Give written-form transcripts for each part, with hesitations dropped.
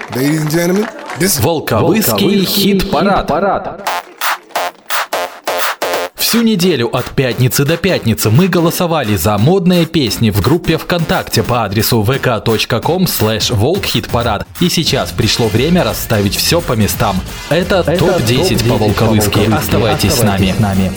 Ladies and gentlemen, this Волковыский хит-парад. Всю неделю от пятницы до пятницы мы голосовали за модные песни в группе ВКонтакте по адресу vk.com/волкхитпарад. И сейчас пришло время расставить все по местам. Это топ-10 по-волковыски. Оставайтесь с нами.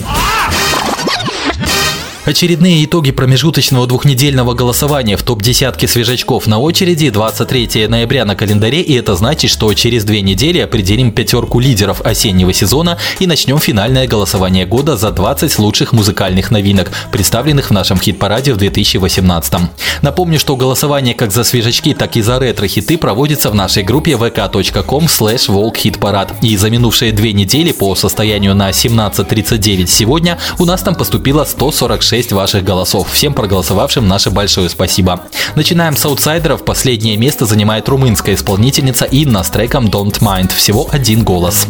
Очередные итоги промежуточного двухнедельного голосования в топ-10 свежачков на очереди. 23 ноября на календаре, и это значит, что через 2 недели определим пятерку лидеров осеннего сезона и начнем финальное голосование года за 20 лучших музыкальных новинок, представленных в нашем хит-параде в 2018. Напомню, что голосование как за свежачки, так и за ретро-хиты проводится в нашей группе vk.com/волкхитпарад. И за минувшие 2 недели по состоянию на 17:39 сегодня у нас там поступило 146 ваших голосов. Всем проголосовавшим наше большое спасибо. Начинаем с аутсайдеров. Последнее место занимает румынская исполнительница Инна с треком Don't Mind. Всего 1 голос.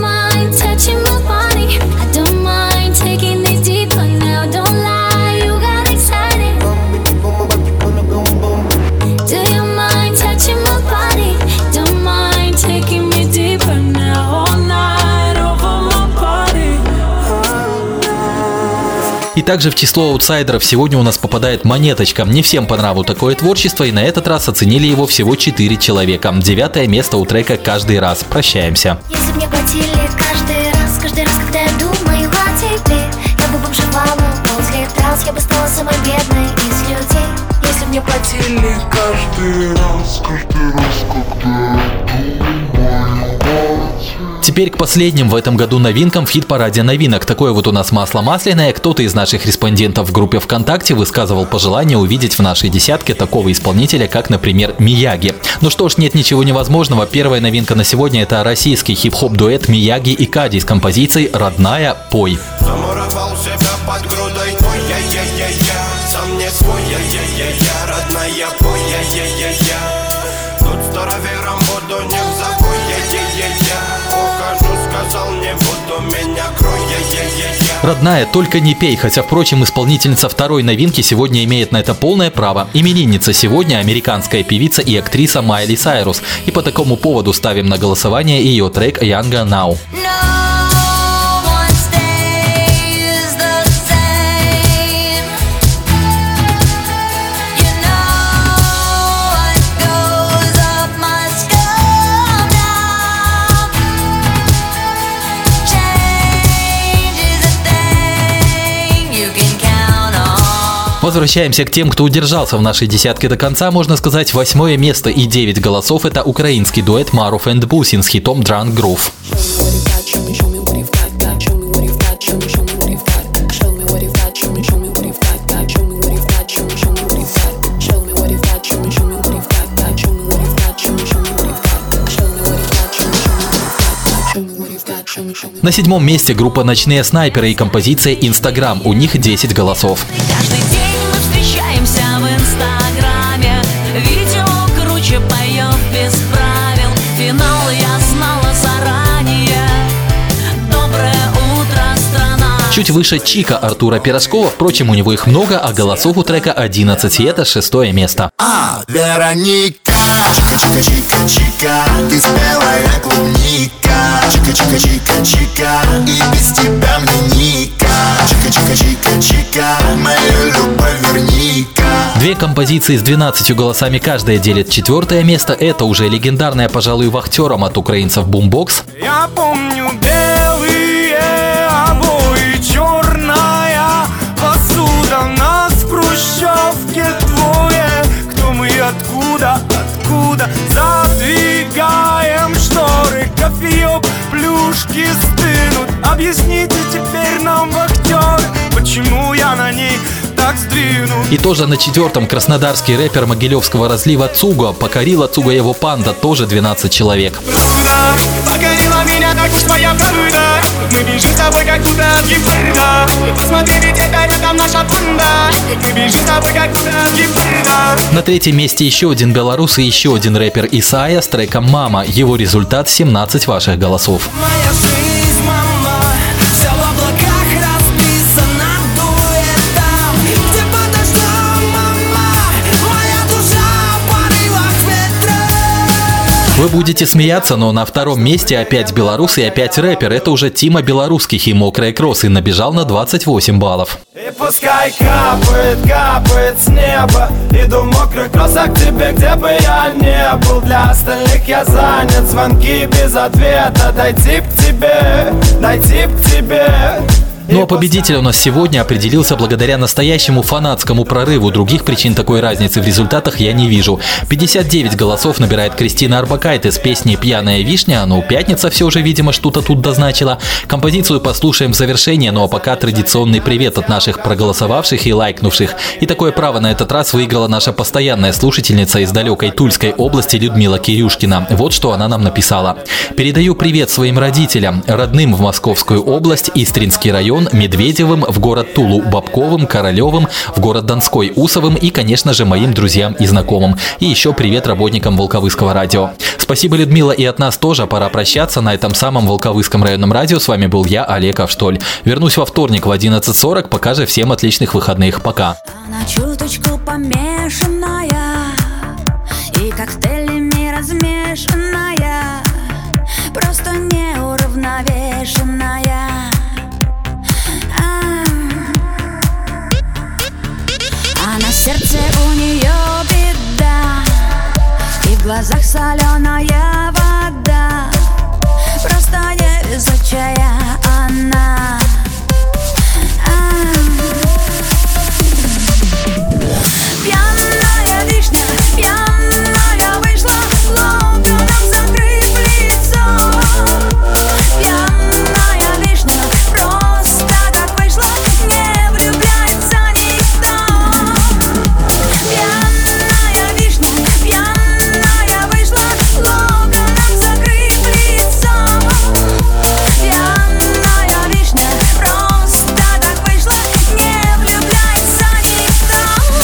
И также в число аутсайдеров сегодня у нас попадает Монеточка. Не всем по нраву такое творчество, и на этот раз оценили его всего 4 человека. 9 место у трека «Каждый раз». Прощаемся. Если мне платили каждый раз, когда я думаю о тебе, я бы бомжевала возле трасс, я бы стала самой бедной из людей. Если мне платили каждый раз, когда я думаю о тебе. Теперь к последним в этом году новинкам в хит-параде новинок. Такое вот у нас масло масляное. Кто-то из наших респондентов в группе ВКонтакте высказывал пожелание увидеть в нашей десятке такого исполнителя, как, например, Мияги. Ну что ж, нет ничего невозможного. Первая новинка на сегодня — это российский хип-хоп-дуэт Мияги и Кади с композицией «Родная, пой». Замуровал себя под грудой, ой, я-я-я-я, сам не свой, я-я-я-я, родная, пой, я-я-я-я. Тут старовером буду, не в забой, я-я-я-я. Ухожу, сказал, не буду, меня крой, я-я-я-я. «Родная, только не пей», хотя, впрочем, исполнительница второй новинки сегодня имеет на это полное право. Именинница сегодня американская певица и актриса Майли Сайрус. И по такому поводу ставим на голосование ее трек «Younger Now». Возвращаемся к тем, кто удержался в нашей десятке до конца. Можно сказать, 8 место и 9 голосов — это украинский дуэт Маруф and Бусин с хитом Drunk Groove. На 7 месте группа «Ночные снайперы» и композиция «Инстаграм». У них 10 голосов. Каждый день мы встречаемся в Инстаграме. Видео круче, поем без правил. Финал я знала заранее. Доброе утро, страна. Чуть выше Чика Артура Пирожкова. Впрочем, у него их много, а голосов у трека 11. И это 6 место. Вероника, чика-чика-чика-чика, ты спелая клубника. Чика-чика-чика-чика, и без тебя мне ника. Чика-чика-чика-чика, мою любовь верника. 2 композиции с 12 голосами каждая делит 4 место. Это уже легендарная, пожалуй, «Вахтером» от украинцев Boombox. Я помню белые обои, черная посуда, нас в хрущевке двое. Кто мы, откуда, задвигаем шторы, кофеек, плюшки стынут. Объясните теперь нам, вахтеры, почему я на ней так сдвинут. И тоже на 4 краснодарский рэпер Могилевского разлива Цуго. Покорила Цуго его панда, тоже 12 человек. Покорила меня, так уж твоя правда. Мы бежим с тобой, как будто от гипнота. Посмотри, ведь это рядом наша банда. Мы бежим с тобой, как будто от гипнота. На 3 месте еще один белорус и еще один рэпер Исайя с треком «Мама». Его результат — 17 ваших голосов. Моя жизнь, мама, вся в облаках расписана дуэтом. Где под дождем, мама, моя душа в порывах ветра. Вы будете смеяться, но на втором месте опять белорус и опять рэпер. Это уже Тима Белорусских и «Мокрые кроссы» набежал на 28 баллов. И пускай капает, капает с неба. Иду в мокрых кроссах к тебе, где бы я не был. Для остальных я занят, звонки без ответа. Дойти к тебе, дойти к тебе. Ну а победитель у нас сегодня определился благодаря настоящему фанатскому прорыву. Других причин такой разницы в результатах я не вижу. 59 голосов набирает Кристина Орбакайте с песней «Пьяная вишня». Ну, пятница все же, видимо, что-то тут дозначила. Композицию послушаем в завершение, ну а пока традиционный привет от наших проголосовавших и лайкнувших. И такое право на этот раз выиграла наша постоянная слушательница из далекой Тульской области Людмила Кирюшкина. Вот что она нам написала. «Передаю привет своим родителям, родным в Московскую область, Истринский район, Медведевым, в город Тулу, Бабковым, Королевым, в город Донской, Усовым и, конечно же, моим друзьям и знакомым. И еще привет работникам Волковыского радио». Спасибо, Людмила, и от нас тоже. Пора прощаться. На этом самом Волковыском районном радио с вами был я, Олег Авштоль. Вернусь во вторник в 11:40. Пока же всем отличных выходных. Пока. Она чуточку помешанная и коктейлями размешанная, просто неуравновешенная. А на сердце у нее беда, и в глазах соленая вода, просто невезучая она. Пьяная вишня, пьяная вышла, локоном закрыв лицо. Пьяная вишня, просто так вышла, не влюбляется никто. Пьяная вишня, пьяная вышла, локоном закрыв лицо. Пьяная вишня, просто так вышла, не влюбляется никто.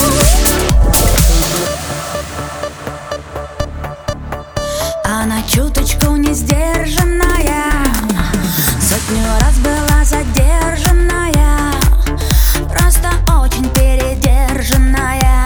Она чуточку не сдержанная, сотню раз была задержанная, просто очень передержанная.